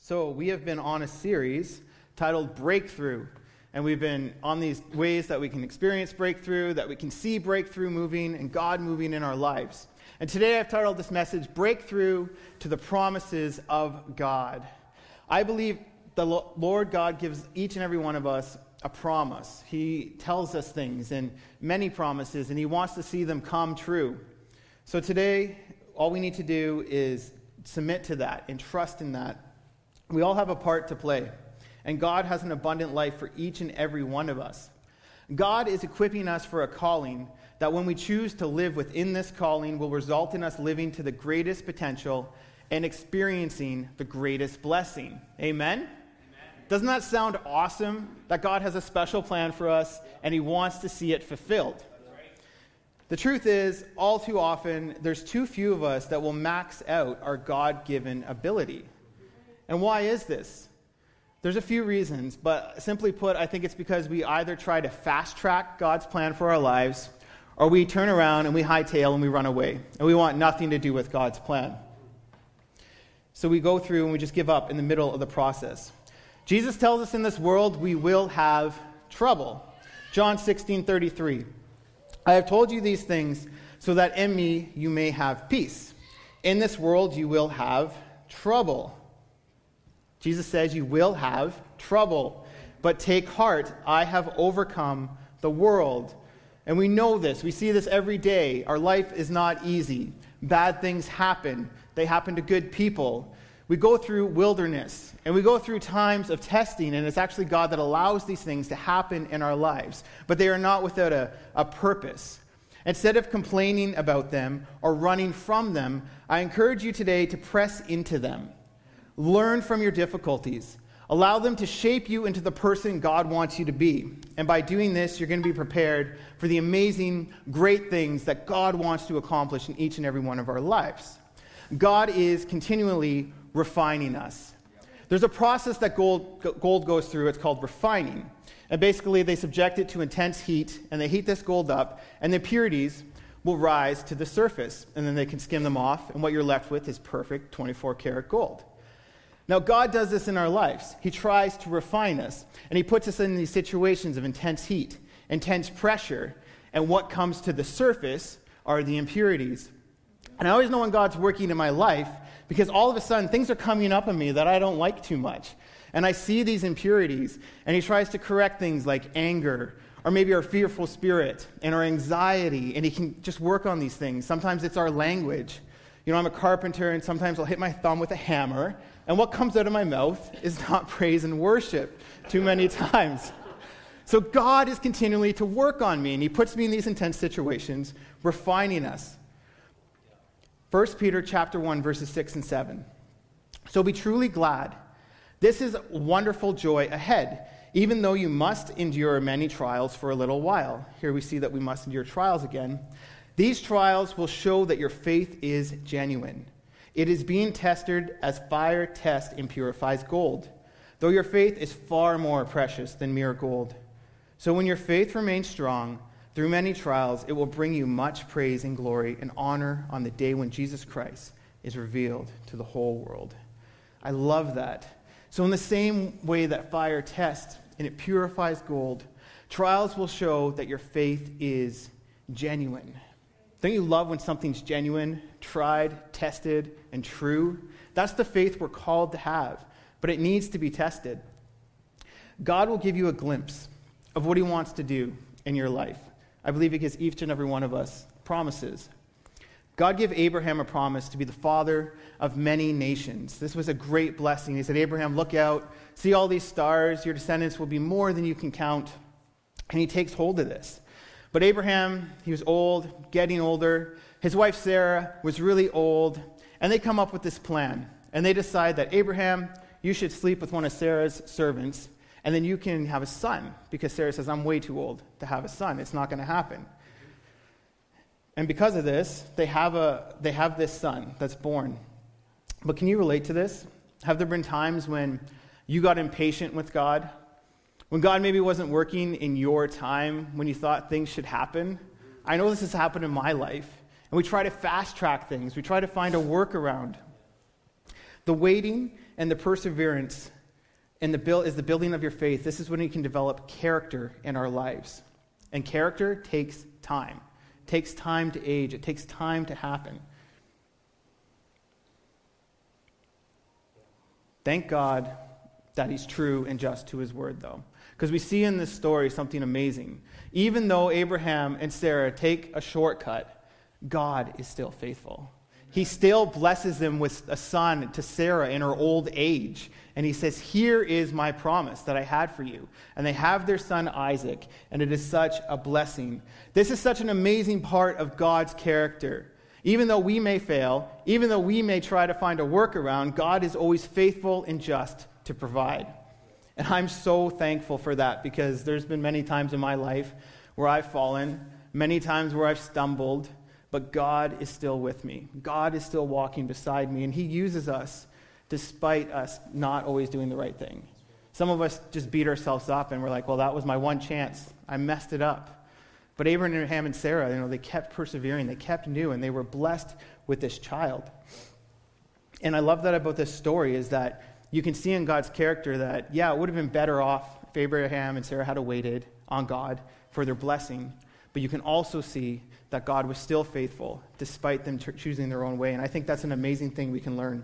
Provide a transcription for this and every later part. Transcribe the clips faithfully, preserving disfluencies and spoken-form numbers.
So we have been on a series titled Breakthrough, and we've been on these ways that we can experience breakthrough, that we can see breakthrough moving and God moving in our lives. And today I've titled this message, Breakthrough to the Promises of God. I believe the Lord God gives each and every one of us a promise. He tells us things and many promises, and he wants to see them come true. So today, all we need to do is submit to that and trust in that. We all have a part to play, and God has an abundant life for each and every one of us. God is equipping us for a calling that when we choose to live within this calling will result in us living to the greatest potential and experiencing the greatest blessing. Amen? Amen. Doesn't that sound awesome? That God has a special plan for us, and he wants to see it fulfilled. The truth is, all too often, there's too few of us that will max out our God-given ability. And why is this? There's a few reasons, but simply put, I think it's because we either try to fast-track God's plan for our lives, or we turn around and we hightail and we run away, and we want nothing to do with God's plan. So we go through and we just give up in the middle of the process. Jesus tells us in this world we will have trouble. John sixteen thirty-three. I have told you these things so that in me you may have peace. In this world you will have trouble. Jesus says you will have trouble, but take heart, I have overcome the world. And we know this. We see this every day. Our life is not easy. Bad things happen. They happen to good people. We go through wilderness, and we go through times of testing, and it's actually God that allows these things to happen in our lives. But they are not without a, a purpose. Instead of complaining about them or running from them, I encourage you today to press into them. Learn from your difficulties. Allow them to shape you into the person God wants you to be. And by doing this, you're going to be prepared for the amazing, great things that God wants to accomplish in each and every one of our lives. God is continually refining us. There's a process that gold, gold goes through. It's called refining. And basically, they subject it to intense heat, and they heat this gold up, and the impurities will rise to the surface. And then they can skim them off, and what you're left with is perfect twenty-four karat gold. Now, God does this in our lives. He tries to refine us, and he puts us in these situations of intense heat, intense pressure, and what comes to the surface are the impurities. And I always know when God's working in my life because all of a sudden things are coming up on me that I don't like too much. And I see these impurities, and he tries to correct things like anger, or maybe our fearful spirit and our anxiety, and he can just work on these things. Sometimes it's our language. You know, I'm a carpenter, and sometimes I'll hit my thumb with a hammer, and what comes out of my mouth is not praise and worship too many times. So God is continually to work on me, and he puts me in these intense situations, refining us. First Peter chapter one, verses six and seven. So be truly glad. This is wonderful joy ahead, even though you must endure many trials for a little while. Here we see that we must endure trials again. These trials will show that your faith is genuine. It is being tested as fire tests and purifies gold, though your faith is far more precious than mere gold. So when your faith remains strong, through many trials, it will bring you much praise and glory and honor on the day when Jesus Christ is revealed to the whole world. I love that. So in the same way that fire tests and it purifies gold, trials will show that your faith is genuine. Don't you love when something's genuine, tried, tested, and true? That's the faith we're called to have, but it needs to be tested. God will give you a glimpse of what he wants to do in your life. I believe he gives each and every one of us promises. God gave Abraham a promise to be the father of many nations. This was a great blessing. He said, Abraham, look out, see all these stars, your descendants will be more than you can count. And he takes hold of this. But Abraham, he was old, getting older. His wife Sarah was really old. And they come up with this plan. And they decide that, Abraham, you should sleep with one of Sarah's servants, and then you can have a son. Because Sarah says, I'm way too old to have a son. It's not going to happen. And because of this, they have a they have this son that's born. But can you relate to this? Have there been times when you got impatient with God? When God maybe wasn't working in your time, when you thought things should happen? I know this has happened in my life. And we try to fast track things. We try to find a workaround. The waiting and the perseverance and the build is the building of your faith. This is when you can develop character in our lives. And character takes time. It takes time to age. It takes time to happen. Thank God that he's true and just to his word, though. Because we see in this story something amazing. Even though Abraham and Sarah take a shortcut, God is still faithful. He still blesses them with a son to Sarah in her old age. And he says, here is my promise that I had for you. And they have their son Isaac, and it is such a blessing. This is such an amazing part of God's character. Even though we may fail, even though we may try to find a workaround, God is always faithful and just to provide. And I'm so thankful for that, because there's been many times in my life where I've fallen, many times where I've stumbled, but God is still with me. God is still walking beside me, and he uses us despite us not always doing the right thing. Some of us just beat ourselves up, and we're like, well, that was my one chance. I messed it up. But Abraham and Sarah, you know, they kept persevering. They kept new, and they were blessed with this child. And I love that about this story is that you can see in God's character that, yeah, it would have been better off if Abraham and Sarah had waited on God for their blessing. But you can also see that God was still faithful despite them t- choosing their own way. And I think that's an amazing thing we can learn.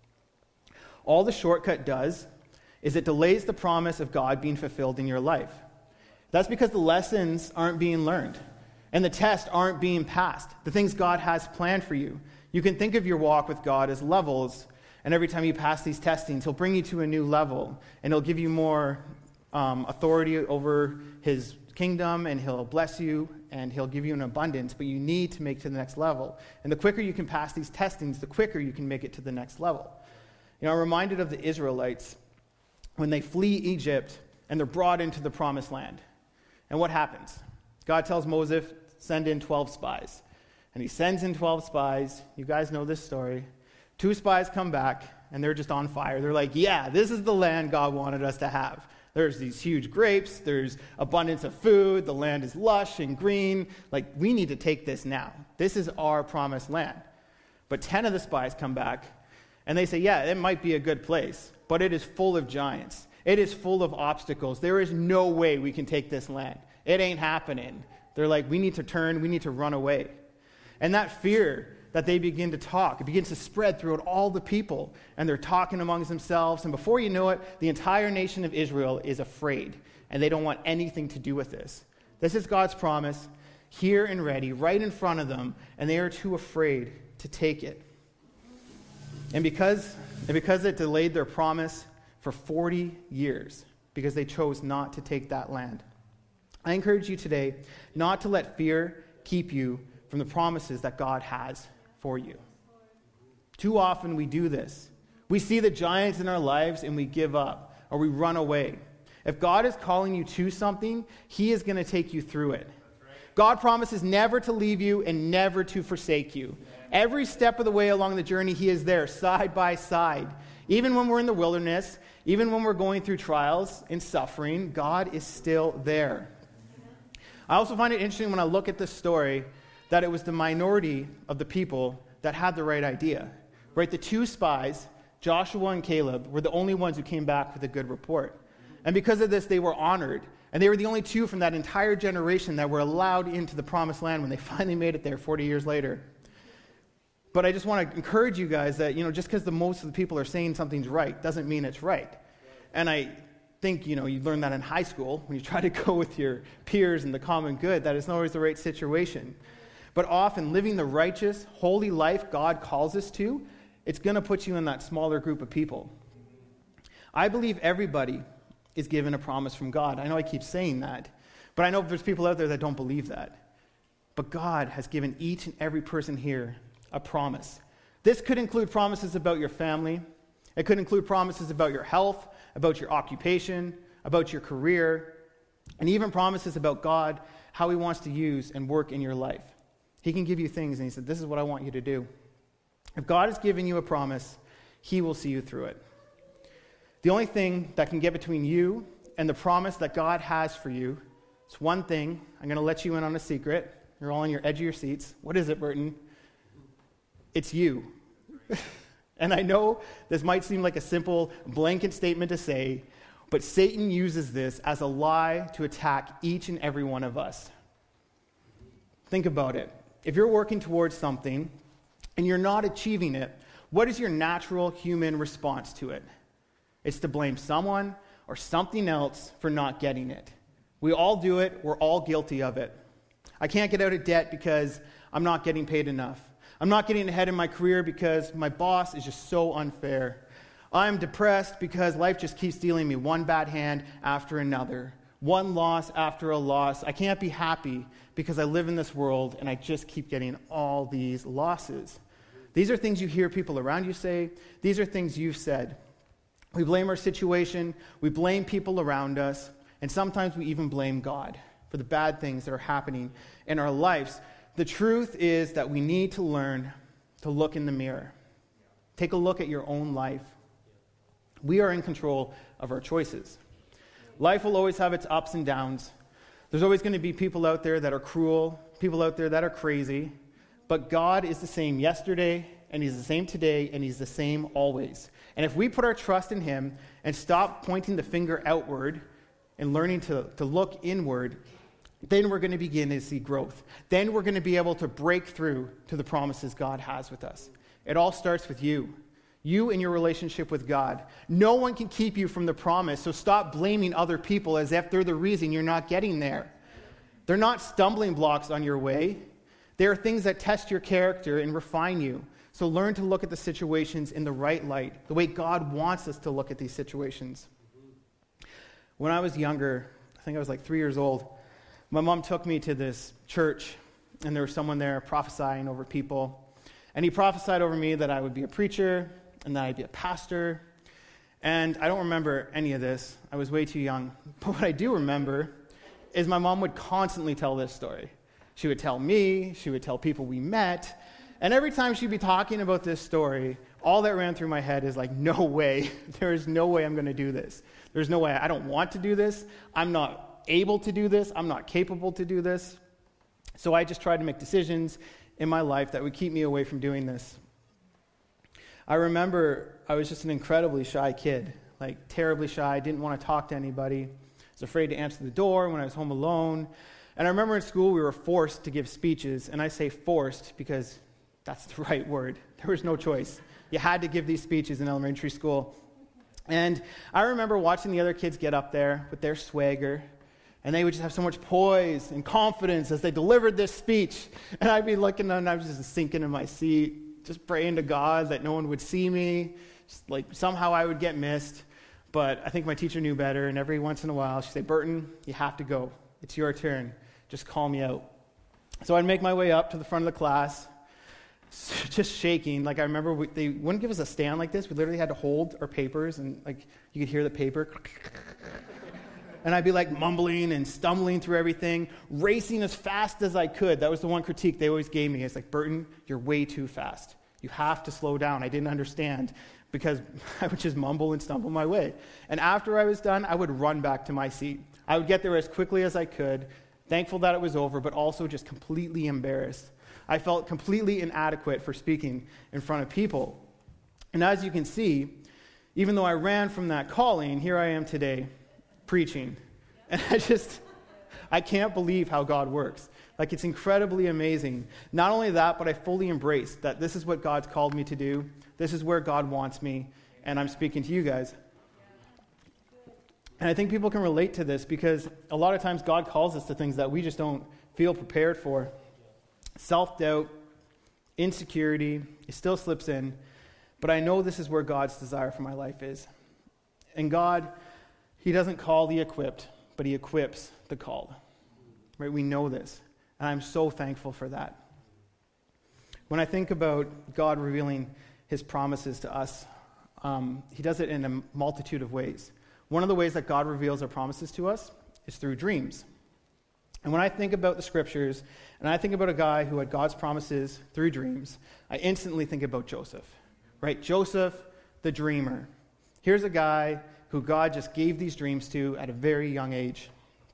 All the shortcut does is it delays the promise of God being fulfilled in your life. That's because the lessons aren't being learned and the tests aren't being passed. The things God has planned for you. You can think of your walk with God as levels, and every time you pass these testings, he'll bring you to a new level, and he'll give you more um, authority over his kingdom, and he'll bless you, and he'll give you an abundance, but you need to make it to the next level. And the quicker you can pass these testings, the quicker you can make it to the next level. You know, I'm reminded of the Israelites when they flee Egypt and they're brought into the promised land. And what happens? God tells Moses, send in twelve spies. And he sends in twelve spies. You guys know this story. Two spies come back, and they're just on fire. They're like, yeah, this is the land God wanted us to have. There's these huge grapes. There's abundance of food. The land is lush and green. Like, we need to take this now. This is our promised land. But ten of the spies come back, and they say, yeah, it might be a good place, but it is full of giants. It is full of obstacles. There is no way we can take this land. It ain't happening. They're like, we need to turn. We need to run away. And that fear that they begin to talk, it begins to spread throughout all the people. And they're talking amongst themselves. And before you know it, the entire nation of Israel is afraid. And they don't want anything to do with this. This is God's promise, here and ready, right in front of them. And they are too afraid to take it. And because, and because it delayed their promise for forty years, because they chose not to take that land, I encourage you today not to let fear keep you from the promises that God has for you. Too often we do this. We see the giants in our lives and we give up or we run away. If God is calling you to something, he is going to take you through it. God promises never to leave you and never to forsake you. Every step of the way along the journey, he is there, side by side. Even when we're in the wilderness, even when we're going through trials and suffering, God is still there. I also find it interesting when I look at this story that it was the minority of the people that had the right idea. Right? The two spies, Joshua and Caleb, were the only ones who came back with a good report. And because of this, they were honored. And they were the only two from that entire generation that were allowed into the promised land when they finally made it there forty years later. But I just want to encourage you guys that, you know, just because the most of the people are saying something's right doesn't mean it's right. And I think, you know, you learn that in high school when you try to go with your peers in the common good, that it's not always the right situation. But often living the righteous, holy life God calls us to, it's going to put you in that smaller group of people. I believe everybody is given a promise from God. I know I keep saying that, but I know there's people out there that don't believe that. But God has given each and every person here a promise. This could include promises about your family. It could include promises about your health, about your occupation, about your career, and even promises about God, how he wants to use and work in your life. He can give you things, and he said, this is what I want you to do. If God has given you a promise, he will see you through it. The only thing that can get between you and the promise that God has for you is one thing. I'm going to let you in on a secret. You're all on your edge of your seats. What is it, Burton? It's you. And I know this might seem like a simple blanket statement to say, but Satan uses this as a lie to attack each and every one of us. Think about it. If you're working towards something and you're not achieving it, what is your natural human response to it? It's to blame someone or something else for not getting it. We all do it. We're all guilty of it. I can't get out of debt because I'm not getting paid enough. I'm not getting ahead in my career because my boss is just so unfair. I'm depressed because life just keeps dealing me one bad hand after another, one loss after a loss. I can't be happy because I live in this world and I just keep getting all these losses. These are things you hear people around you say. These are things you've said. We blame our situation. We blame people around us. And sometimes we even blame God for the bad things that are happening in our lives. The truth is that we need to learn to look in the mirror. Take a look at your own life. We are in control of our choices. Life will always have its ups and downs. There's always going to be people out there that are cruel, people out there that are crazy. But God is the same yesterday, and He's the same today, and He's the same always. And if we put our trust in Him and stop pointing the finger outward and learning to, to look inward, then we're going to begin to see growth. Then we're going to be able to break through to the promises God has with us. It all starts with you. You and your relationship with God. No one can keep you from the promise, so stop blaming other people as if they're the reason you're not getting there. They're not stumbling blocks on your way. They are things that test your character and refine you. So learn to look at the situations in the right light, the way God wants us to look at these situations. When I was younger, I think I was like three years old, my mom took me to this church, and there was someone there prophesying over people. And he prophesied over me that I would be a preacher, and that I'd be a pastor. And I don't remember any of this. I was way too young. But what I do remember is my mom would constantly tell this story. She would tell me, she would tell people we met, and every time she'd be talking about this story, all that ran through my head is like, no way. There is no way I'm going to do this. There's no way. I don't want to do this. I'm not able to do this. I'm not capable to do this. So I just tried to make decisions in my life that would keep me away from doing this. I remember I was just an incredibly shy kid, like terribly shy, didn't want to talk to anybody. I was afraid to answer the door when I was home alone. And I remember in school we were forced to give speeches, and I say forced because that's the right word. There was no choice. You had to give these speeches in elementary school. And I remember watching the other kids get up there with their swagger, and they would just have so much poise and confidence as they delivered this speech. And I'd be looking and I was just sinking in my seat, just praying to God that no one would see me, just like somehow I would get missed. But I think my teacher knew better, and every once in a while she'd say, Burton, you have to go. It's your turn. Just call me out. So I'd make my way up to the front of the class, just shaking. Like I remember we, they wouldn't give us a stand like this. We literally had to hold our papers, and like you could hear the paper. And I'd be like mumbling and stumbling through everything, racing as fast as I could. That was the one critique they always gave me. It's like, Burton, you're way too fast. You have to slow down. I didn't understand because I would just mumble and stumble my way. And after I was done, I would run back to my seat. I would get there as quickly as I could, thankful that it was over, but also just completely embarrassed. I felt completely inadequate for speaking in front of people. And as you can see, even though I ran from that calling, here I am today, preaching. And I just, I can't believe how God works. Like, it's incredibly amazing. Not only that, but I fully embrace that this is what God's called me to do. This is where God wants me, and I'm speaking to you guys. And I think people can relate to this because a lot of times God calls us to things that we just don't feel prepared for. Self-doubt, insecurity, it still slips in. But I know this is where God's desire for my life is. And God, He doesn't call the equipped, but He equips the called. Right? We know this. And I'm so thankful for that. When I think about God revealing His promises to us, um, He does it in a multitude of ways. One of the ways that God reveals our promises to us is through dreams. And when I think about the scriptures, and I think about a guy who had God's promises through dreams, I instantly think about Joseph. Right? Joseph, the dreamer. Here's a guy who God just gave these dreams to at a very young age.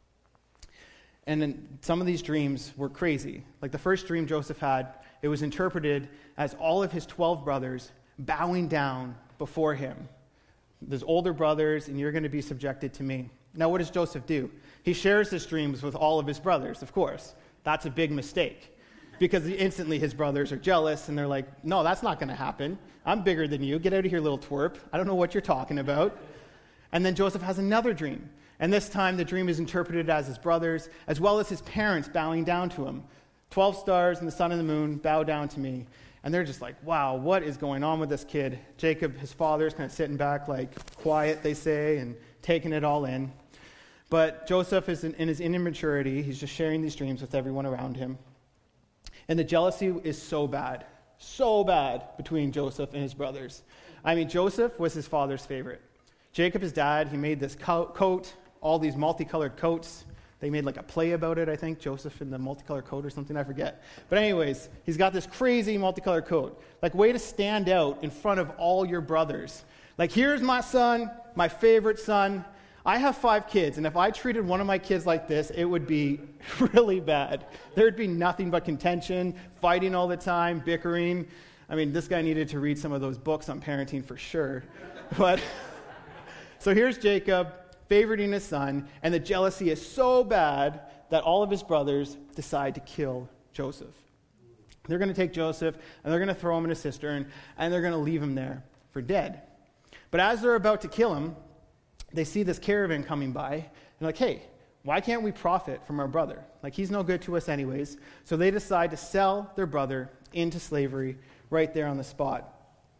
And then some of these dreams were crazy. Like the first dream Joseph had, it was interpreted as all of his twelve brothers bowing down before him. There's older brothers, and you're going to be subjected to me. Now, what does Joseph do? He shares his dreams with all of his brothers, of course. That's a big mistake, because instantly his brothers are jealous, and they're like, no, that's not going to happen. I'm bigger than you. Get out of here, little twerp. I don't know what you're talking about. And then Joseph has another dream. And this time the dream is interpreted as his brothers, as well as his parents bowing down to him. Twelve stars and the sun and the moon bow down to me. And they're just like, wow, what is going on with this kid? Jacob, his father, is kind of sitting back, like, quiet, they say, and taking it all in. But Joseph is in, in his immaturity. He's just sharing these dreams with everyone around him. And the jealousy is so bad, so bad between Joseph and his brothers. I mean, Joseph was his father's favorite. Jacob, his dad, he made this co- coat, all these multicolored coats. They made like a play about it, I think, Joseph in the multicolored coat or something, I forget. But anyways, he's got this crazy multicolored coat. Like, way to stand out in front of all your brothers. Like, here's my son, my favorite son. I have five kids, and if I treated one of my kids like this, it would be really bad. There'd be nothing but contention, fighting all the time, bickering. I mean, this guy needed to read some of those books on parenting for sure. But so here's Jacob, favoriting his son, and the jealousy is so bad that all of his brothers decide to kill Joseph. They're going to take Joseph, and they're going to throw him in a cistern, and they're going to leave him there for dead. But as they're about to kill him, they see this caravan coming by, and they're like, hey, why can't we profit from our brother? Like, he's no good to us anyways. So they decide to sell their brother into slavery right there on the spot.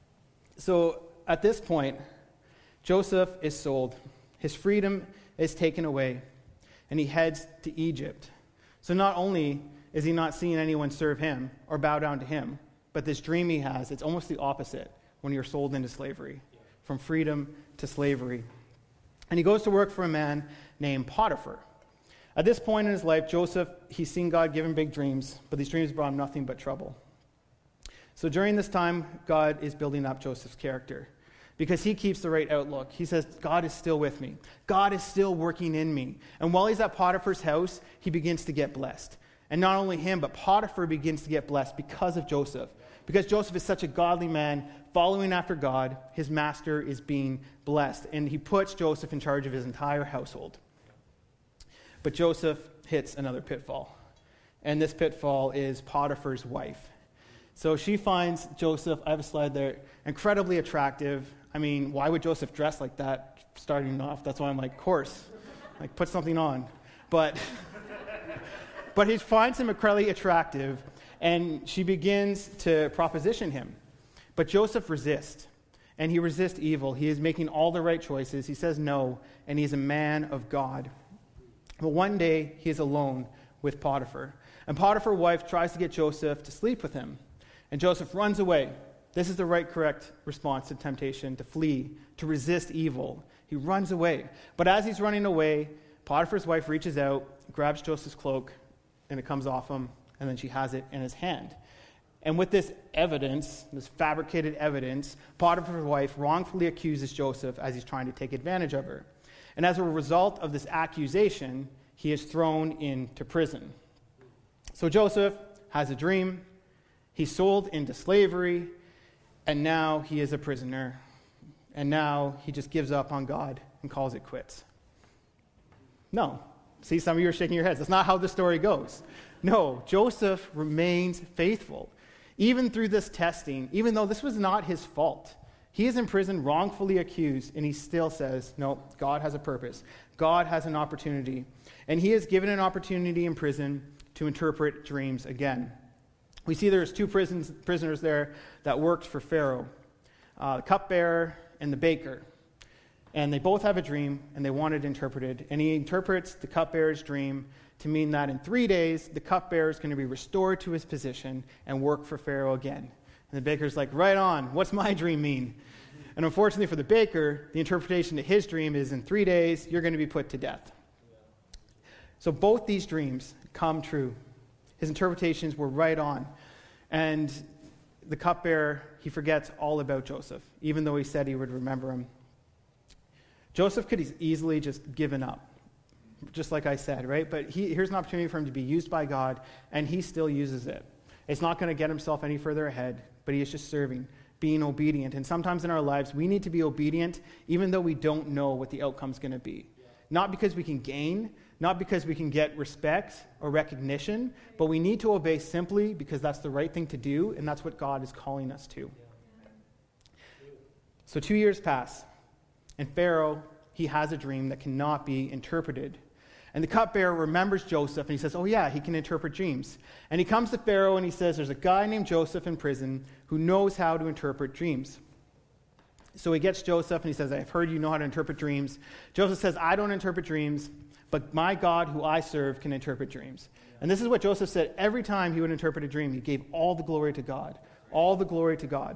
So at this point, Joseph is sold. His freedom is taken away, and he heads to Egypt. So not only is he not seeing anyone serve him or bow down to him, but this dream he has, it's almost the opposite when you're sold into slavery, from freedom to slavery. And he goes to work for a man named Potiphar. At this point in his life, Joseph, he's seen God give him big dreams, but these dreams brought him nothing but trouble. So during this time, God is building up Joseph's character, because he keeps the right outlook. He says, God is still with me. God is still working in me. And while he's at Potiphar's house, he begins to get blessed. And not only him, but Potiphar begins to get blessed because of Joseph. Because Joseph is such a godly man, following after God, his master is being blessed. And he puts Joseph in charge of his entire household. But Joseph hits another pitfall. And this pitfall is Potiphar's wife. So she finds Joseph, I have a slide there, incredibly attractive. I mean, why would Joseph dress like that starting off? That's why I'm like, course, like put something on. But, but he finds him incredibly attractive, and she begins to proposition him. But Joseph resists, and he resists evil. He is making all the right choices. He says no, and he's a man of God. But one day, he is alone with Potiphar. And Potiphar's wife tries to get Joseph to sleep with him. And Joseph runs away. This is the right, correct response to temptation, to flee, to resist evil. He runs away. But as he's running away, Potiphar's wife reaches out, grabs Joseph's cloak, and it comes off him, and then she has it in his hand. And with this evidence, this fabricated evidence, Potiphar's wife wrongfully accuses Joseph as he's trying to take advantage of her. And as a result of this accusation, he is thrown into prison. So Joseph has a dream. He's sold into slavery, and now he is a prisoner. And now he just gives up on God and calls it quits. No. See, some of you are shaking your heads. That's not how the story goes. No, Joseph remains faithful. Even through this testing, even though this was not his fault, he is in prison wrongfully accused, and he still says, no, God has a purpose. God has an opportunity. And he is given an opportunity in prison to interpret dreams again. We see there's two prisons, prisoners there that worked for Pharaoh, uh, the cupbearer and the baker. And they both have a dream, and they want it interpreted. And he interprets the cupbearer's dream to mean that in three days, the cupbearer is going to be restored to his position and work for Pharaoh again. And the baker's like, right on, what's my dream mean? And unfortunately for the baker, the interpretation to his dream is in three days, you're going to be put to death. So both these dreams come true. His interpretations were right on. And the cupbearer, he forgets all about Joseph, even though he said he would remember him. Joseph could have easily just given up, just like I said, right? But he, here's an opportunity for him to be used by God, and he still uses it. It's not going to get himself any further ahead, but he is just serving being obedient. And sometimes in our lives, we need to be obedient even though we don't know what the outcome's going to be. Not because we can gain, not because we can get respect or recognition, but we need to obey simply because that's the right thing to do, and that's what God is calling us to. So two years pass, and Pharaoh, he has a dream that cannot be interpreted. And the cupbearer remembers Joseph, and he says, oh yeah, he can interpret dreams. And he comes to Pharaoh, and he says, there's a guy named Joseph in prison who knows how to interpret dreams. So he gets Joseph, and he says, I've heard you know how to interpret dreams. Joseph says, I don't interpret dreams, but my God, who I serve, can interpret dreams. And this is what Joseph said every time he would interpret a dream. He gave all the glory to God. All the glory to God.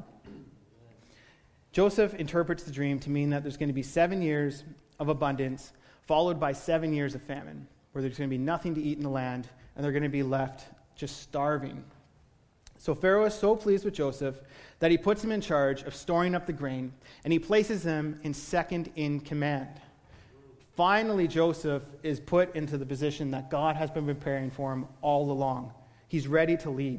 Joseph interprets the dream to mean that there's going to be seven years of abundance, followed by seven years of famine, where there's going to be nothing to eat in the land, and they're going to be left just starving. So Pharaoh is so pleased with Joseph that he puts him in charge of storing up the grain, and he places him in second in command. Finally, Joseph is put into the position that God has been preparing for him all along. He's ready to lead.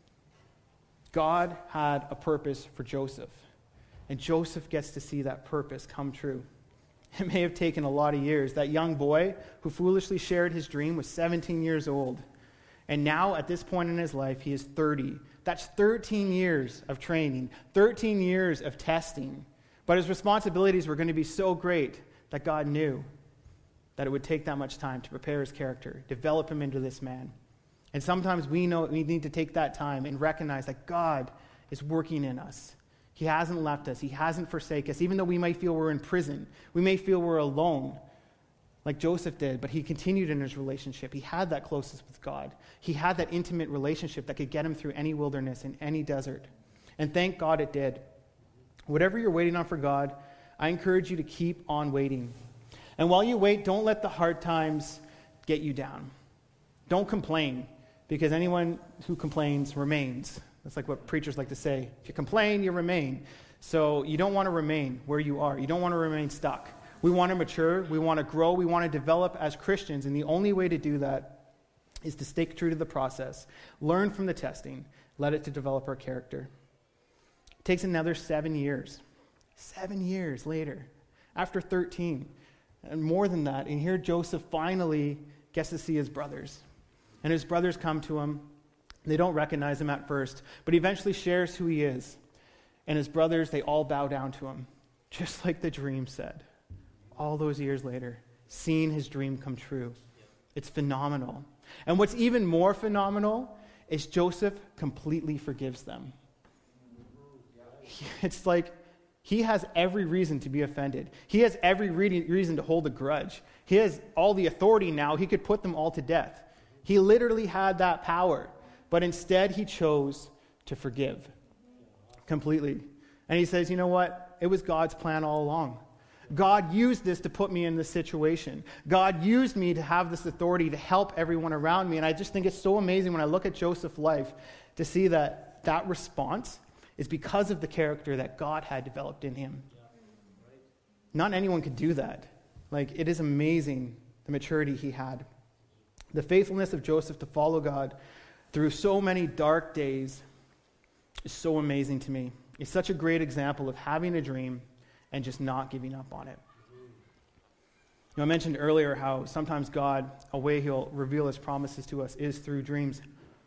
God had a purpose for Joseph, and Joseph gets to see that purpose come true. It may have taken a lot of years. That young boy who foolishly shared his dream was seventeen years old. And now, at this point in his life, he is thirty. That's thirteen years of training, thirteen years of testing. But his responsibilities were going to be so great that God knew that it would take that much time to prepare his character, develop him into this man. And sometimes we know we need to take that time and recognize that God is working in us. He hasn't left us. He hasn't forsaken us. Even though we might feel we're in prison, we may feel we're alone, like Joseph did, but he continued in his relationship. He had that closeness with God. He had that intimate relationship that could get him through any wilderness and any desert. And thank God it did. Whatever you're waiting on for God, I encourage you to keep on waiting. And while you wait, don't let the hard times get you down. Don't complain, because anyone who complains remains. That's like what preachers like to say. If you complain, you remain. So you don't want to remain where you are. You don't want to remain stuck. We want to mature. We want to grow. We want to develop as Christians. And the only way to do that is to stay true to the process. Learn from the testing. Let it to develop our character. It takes another seven years. Seven years later. After thirteen. And more than that. And here Joseph finally gets to see his brothers. And his brothers come to him. They don't recognize him at first, but he eventually shares who he is. And his brothers, they all bow down to him, just like the dream said. All those years later, seeing his dream come true. It's phenomenal. And what's even more phenomenal is Joseph completely forgives them. It's like he has every reason to be offended. He has every re- reason to hold a grudge. He has all the authority now. He could put them all to death. He literally had that power. But instead, he chose to forgive completely. And he says, you know what? It was God's plan all along. God used this to put me in this situation. God used me to have this authority to help everyone around me. And I just think it's so amazing when I look at Joseph's life to see that that response is because of the character that God had developed in him. Not anyone could do that. Like, it is amazing the maturity he had. The faithfulness of Joseph to follow God through so many dark days is so amazing to me. It's such a great example of having a dream and just not giving up on it. You know, I mentioned earlier how sometimes God, a way he'll reveal his promises to us is through dreams.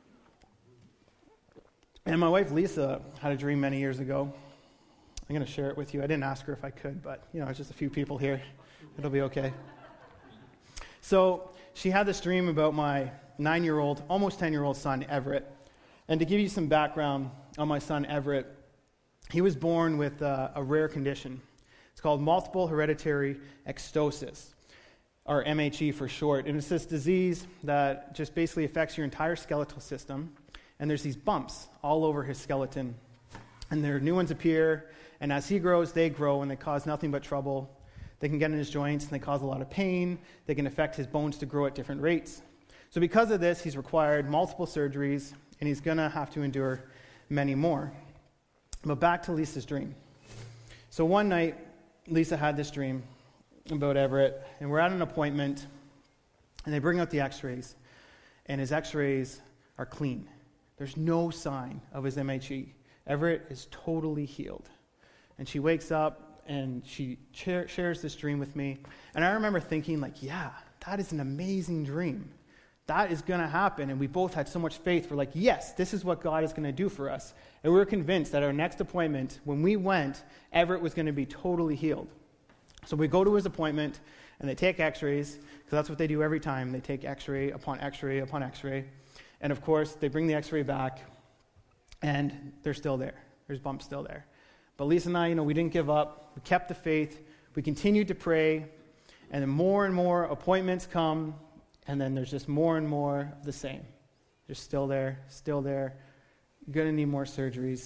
And my wife Lisa had a dream many years ago. I'm going to share it with you. I didn't ask her if I could, but you know, it's just a few people here. It'll be okay. So she had this dream about my nine-year-old, almost ten-year-old son, Everett. And to give you some background on my son, Everett, he was born with uh, a rare condition. It's called multiple hereditary ectosis, or M H E for short. And it's this disease that just basically affects your entire skeletal system. And there's these bumps all over his skeleton. And there are new ones appear, and as he grows, they grow, and they cause nothing but trouble. They can get in his joints, and they cause a lot of pain. They can affect his bones to grow at different rates. So because of this, he's required multiple surgeries, and he's going to have to endure many more. But back to Lisa's dream. So one night, Lisa had this dream about Everett, and we're at an appointment, and they bring out the x-rays, and his x-rays are clean. There's no sign of his M H E. Everett is totally healed. And she wakes up and she cha- shares this dream with me. And I remember thinking, like, yeah, that is an amazing dream. That is going to happen. And we both had so much faith. We're like, yes, this is what God is going to do for us. And we were convinced that our next appointment, when we went, Everett was going to be totally healed. So we go to his appointment, and they take x-rays, because that's what they do every time. They take x-ray upon x-ray upon x-ray. And of course, they bring the x-ray back, and they're still there. There's bumps still there. But Lisa and I, you know, we didn't give up. We kept the faith. We continued to pray. And then more and more appointments come, and then there's just more and more of the same. Just still there, still there. You're going to need more surgeries.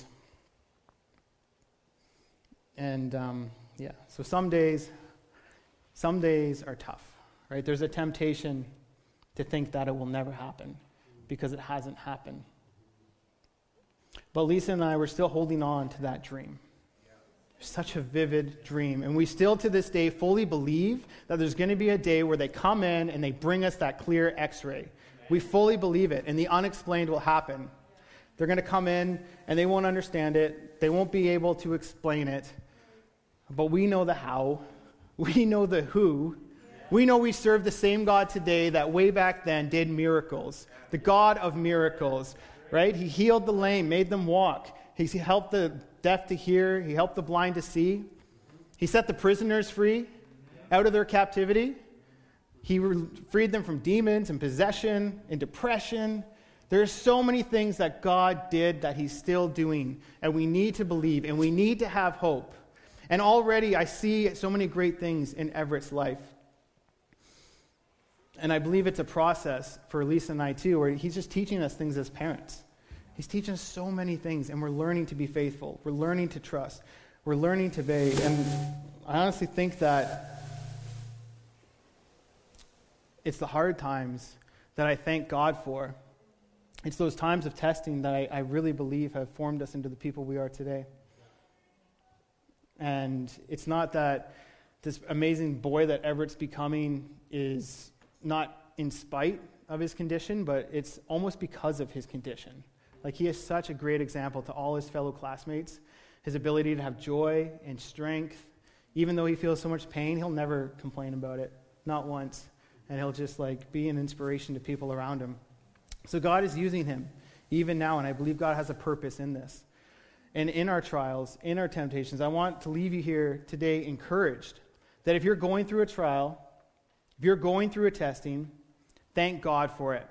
And, um, yeah, so some days, some days are tough, right? There's a temptation to think that it will never happen because it hasn't happened. But Lisa and I were still holding on to that dream. Such a vivid dream. And we still to this day fully believe that there's going to be a day where they come in and they bring us that clear x-ray. We fully believe it, and the unexplained will happen. They're going to come in and they won't understand it. They won't be able to explain it. But we know the how. We know the who. We know we serve the same God today that way back then did miracles. The God of miracles, right? He healed the lame, made them walk. He helped the deaf to hear. He helped the blind to see. He set the prisoners free out of their captivity. He re- freed them from demons and possession and depression. There are so many things that God did that he's still doing, and we need to believe, and we need to have hope. And already I see so many great things in Everett's life. And I believe it's a process for Lisa and I too, where he's just teaching us things as parents. He's teaching us so many things, and we're learning to be faithful. We're learning to trust. We're learning to obey. And I honestly think that it's the hard times that I thank God for. It's those times of testing that I, I really believe have formed us into the people we are today. And it's not that this amazing boy that Everett's becoming is not in spite of his condition, but it's almost because of his condition. Like, he is such a great example to all his fellow classmates. His ability to have joy and strength. Even though he feels so much pain, he'll never complain about it. Not once. And he'll just like be an inspiration to people around him. So God is using him even now, and I believe God has a purpose in this. And in our trials, in our temptations, I want to leave you here today encouraged that if you're going through a trial, if you're going through a testing, thank God for it.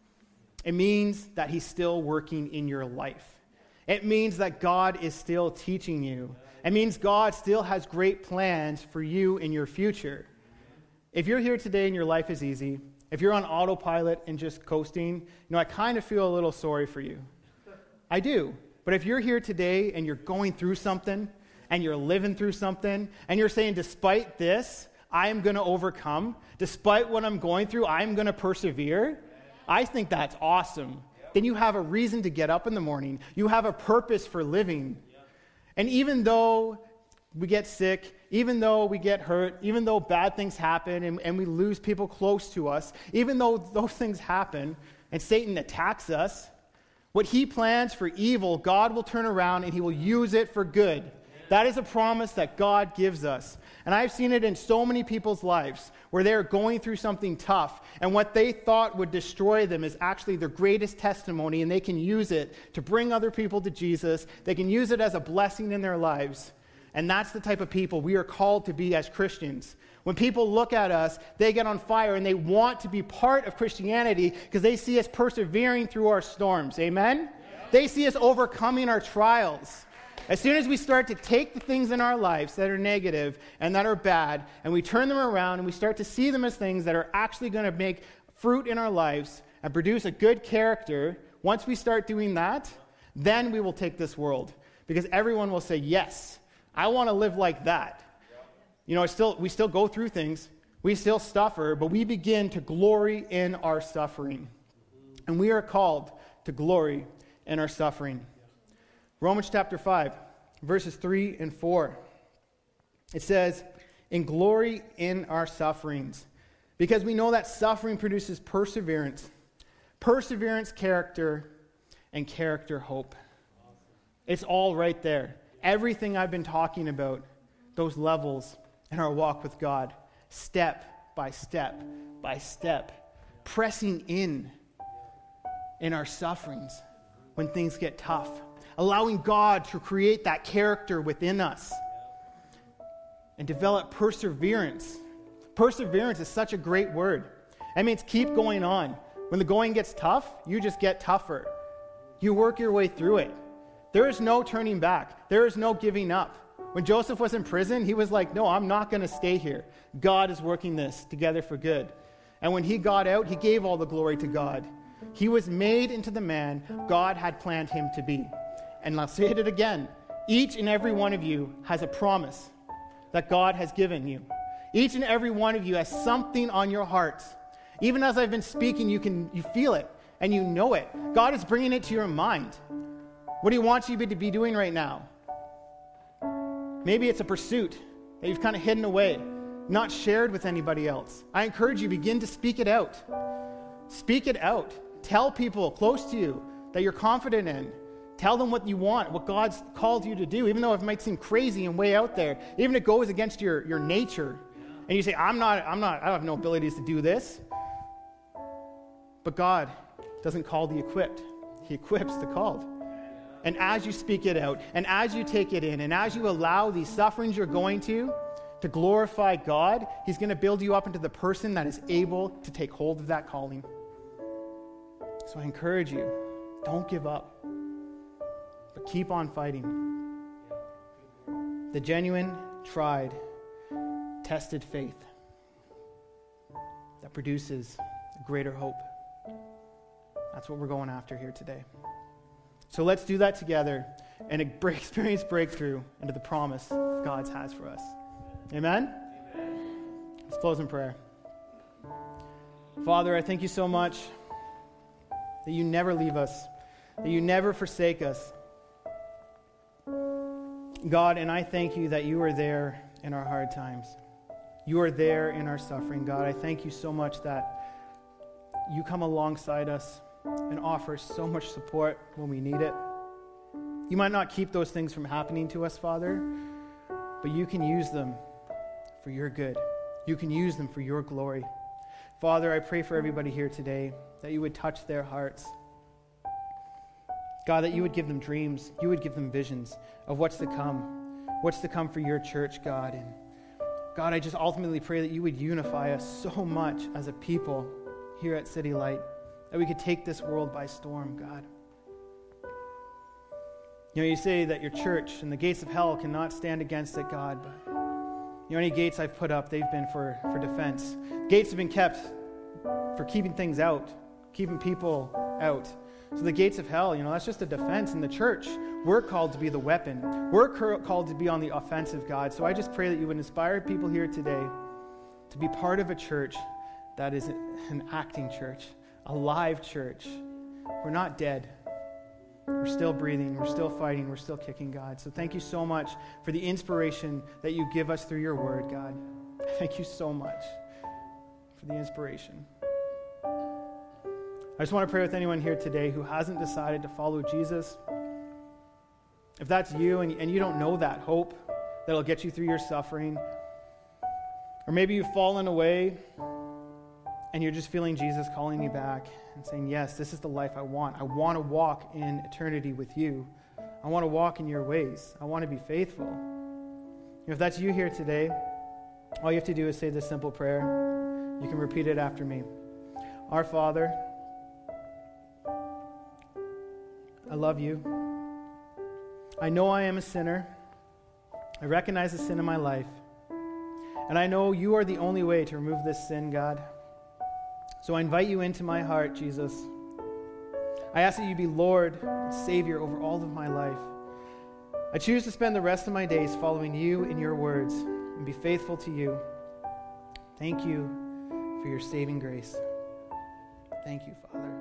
It means that he's still working in your life. It means that God is still teaching you. It means God still has great plans for you in your future. If you're here today and your life is easy, if you're on autopilot and just coasting, you know, I kind of feel a little sorry for you. I do. But if you're here today and you're going through something and you're living through something and you're saying, despite this, I am going to overcome. Despite what I'm going through, I'm going to persevere. I think that's awesome. Then you have a reason to get up in the morning. You have a purpose for living. And even though we get sick, even though we get hurt, even though bad things happen and, and we lose people close to us, even though those things happen and Satan attacks us, what he plans for evil, God will turn around and he will use it for good. That is a promise that God gives us. And I've seen it in so many people's lives where they're going through something tough, and what they thought would destroy them is actually their greatest testimony, and they can use it to bring other people to Jesus. They can use it as a blessing in their lives. And that's the type of people we are called to be as Christians. When people look at us, they get on fire and they want to be part of Christianity because they see us persevering through our storms. Amen? Yeah. They see us overcoming our trials. As soon as we start to take the things in our lives that are negative and that are bad, and we turn them around and we start to see them as things that are actually going to make fruit in our lives and produce a good character, once we start doing that, then we will take this world. Because everyone will say, yes, I want to live like that. You know, it's still, we still go through things. We still suffer, but we begin to glory in our suffering. And we are called to glory in our suffering. Romans chapter five, verses three and four. It says, "In glory in our sufferings, because we know that suffering produces perseverance, perseverance, character, and character, hope." It's all right there. Everything I've been talking about, those levels in our walk with God, step by step by step, pressing in in our sufferings when things get tough, allowing God to create that character within us and develop perseverance. Perseverance is such a great word. That means keep going on. When the going gets tough, you just get tougher. You work your way through it. There is no turning back. There is no giving up. When Joseph was in prison, he was like, no, I'm not going to stay here. God is working this together for good. And when he got out, he gave all the glory to God. He was made into the man God had planned him to be. And I'll say it again. Each and every one of you has a promise that God has given you. Each and every one of you has something on your heart. Even as I've been speaking, you can you feel it and you know it. God is bringing it to your mind. What do he want you to be doing right now? Maybe it's a pursuit that you've kind of hidden away, not shared with anybody else. I encourage you, begin to speak it out. Speak it out. Tell people close to you that you're confident in. Tell them what you want, what God's called you to do, even though it might seem crazy and way out there, even if it goes against your, your nature. And you say, I'm not, I'm not, I have no abilities to do this. But God doesn't call the equipped. He equips the called. And as you speak it out, and as you take it in, and as you allow these sufferings you're going to, to glorify God, he's going to build you up into the person that is able to take hold of that calling. So I encourage you, don't give up, but keep on fighting. The genuine, tried, tested faith that produces a greater hope. That's what we're going after here today. So let's do that together and experience breakthrough into the promise God has for us. Amen? Amen? Let's close in prayer. Father, I thank you so much that you never leave us, that you never forsake us. God, and I thank you that you are there in our hard times. You are there in our suffering, God. I thank you so much that you come alongside us and offer so much support when we need it. You might not keep those things from happening to us, Father, but you can use them for your good. You can use them for your glory. Father, I pray for everybody here today that you would touch their hearts. God, that you would give them dreams. You would give them visions of what's to come. What's to come for your church, God. And God, I just ultimately pray that you would unify us so much as a people here at City Light, that we could take this world by storm, God. You know, you say that your church and the gates of hell cannot stand against it, God, but you know, any gates I've put up, they've been for, for defense. Gates have been kept for keeping things out, keeping people out. So the gates of hell, you know, that's just a defense. In the church, we're called to be the weapon. We're called to be on the offensive, God. So I just pray that you would inspire people here today to be part of a church that is an acting church, a live church. We're not dead. We're still breathing. We're still fighting. We're still kicking, God. So thank you so much for the inspiration that you give us through your word, God. Thank you so much for the inspiration. I just want to pray with anyone here today who hasn't decided to follow Jesus. If that's you and, and you don't know that hope that'll get you through your suffering, or maybe you've fallen away and you're just feeling Jesus calling you back and saying, yes, this is the life I want. I want to walk in eternity with you. I want to walk in your ways. I want to be faithful. If that's you here today, all you have to do is say this simple prayer. You can repeat it after me. Our Father, I love you. I know I am a sinner. I recognize the sin in my life. And I know you are the only way to remove this sin, God. So I invite you into my heart, Jesus. I ask that you be Lord and Savior over all of my life. I choose to spend the rest of my days following you in your words and be faithful to you. Thank you for your saving grace. Thank you, Father.